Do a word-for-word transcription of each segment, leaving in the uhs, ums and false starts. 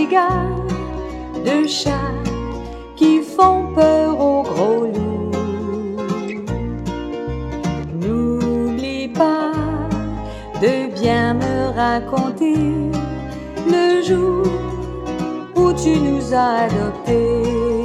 dégâts de chats qui font peur aux gros loups. N'oublie pas de bien me raconter le jour où tu nous as adoptés.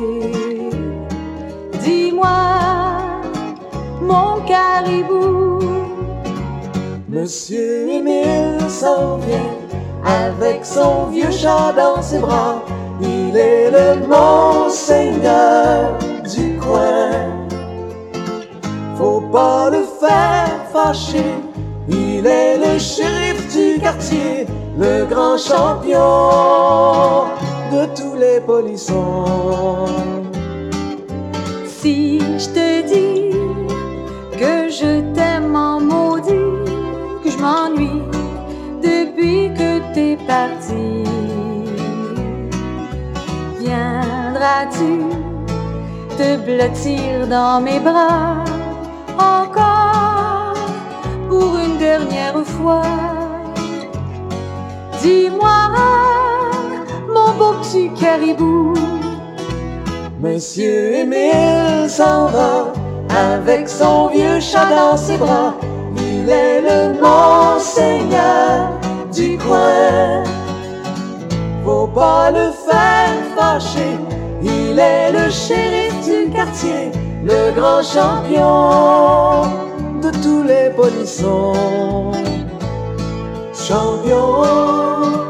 Dis-moi, mon caribou, Monsieur Émile s'en vient avec son vieux chat dans ses bras. Il est le monseigneur du coin. Faut pas le faire fâcher. Il est le shérif du quartier, le grand champion de tous les polissons. Si je te dis que je t'aime en maudit, que je m'ennuie depuis que t'es parti, viendras-tu te blottir dans mes bras encore pour une dernière fois? Dis-moi, mon beau petit caribou, Monsieur Émile s'en va avec son vieux chat dans ses bras. Il est le monseigneur du coin. Faut pas le faire fâcher. Il est le shérif du quartier, le grand champion de tous les polissons. Champion